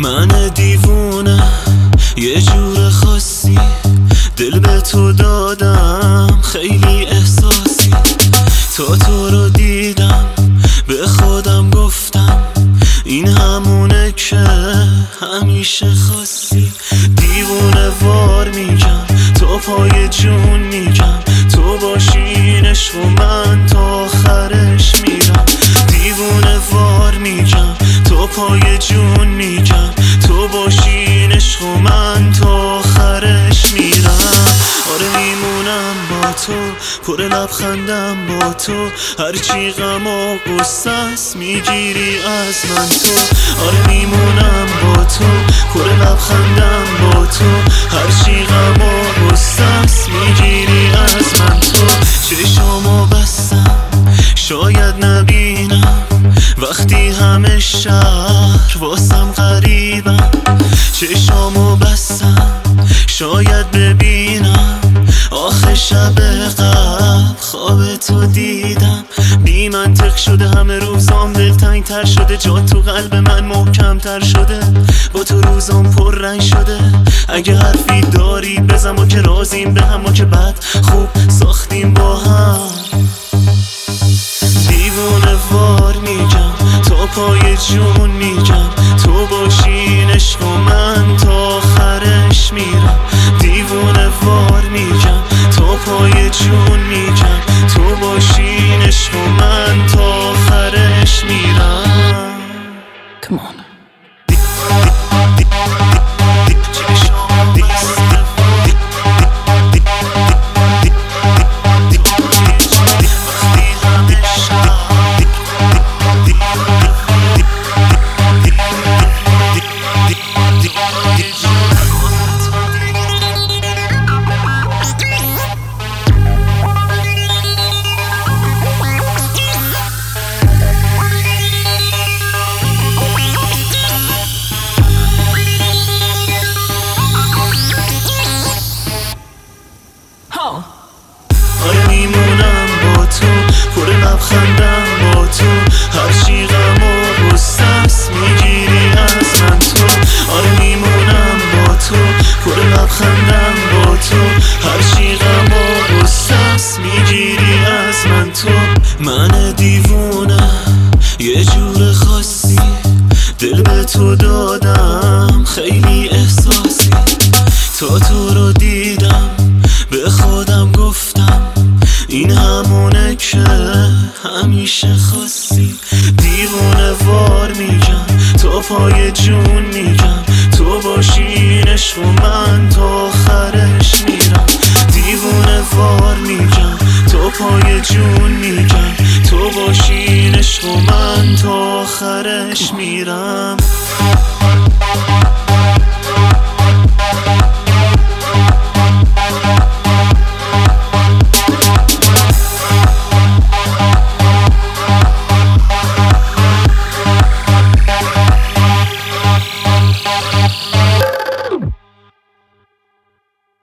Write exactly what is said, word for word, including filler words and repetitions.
من دیوونه یه جور خاصی، دل به تو دادم خیلی احساسی. تا تو رو دیدم به خودم گفتم این همونه که همیشه خاصی. دیوونه وار میگم تو پای جون میگم، تو باشین عشق و من تا آخرش میرم. دیوونه وار میگم تو پای جون میگم، تو باشین عشق و من تا آخرش میرم. آره میمونم با تو، پر لبخندم با تو، هرچی غم و غصه‌ست میگیری از من تو. آره میمونم با تو، پر لبخندم با تو، هرچی غم و غصه‌ست میگیری از من تو. چشمو بستم شاید نبینم وقتی همه شهر واسم غریبم. چشمو بستم شاید ببینم آخه شب قبل خواب تو دیدم. بی منطق شده همه روزام، دلتنگ تر شده، جا تو قلب من محکم تر شده، با تو روزام پر رنگ شده. اگه حرفی داری بزن، ما که رازیم به هم، ما که بد خوب ساختیم با هم. دیوونه وار میگم تا پای جون میگم، تو باشین عشق و من تا آخرش میرم. دیوونه وار میگم تا پای جون میگم، تو باشین عشق و من تا آخرش میرم. Come on. آره میمونم با تو، پر لبخندم با تو، هرچی غم و غصه‌ست میگیری از من تو. آره میمونم با تو، پر لبخندم با تو، هرچی غم و غصه‌ست میگیری از من تو. من دیوونه یه جور خاصی، دل به تو دادم خیلی احساسی. تا تو رو دیدم به خودم گفتم این همونه که همیشه خاصی. دیوونه وار میگم تو پای جون میگم، تو باشین عشق و من تا آخرش میرم. دیوونه وار میگم تو پای جون میگم، تو باشین عشق و من تا آخرش میرم.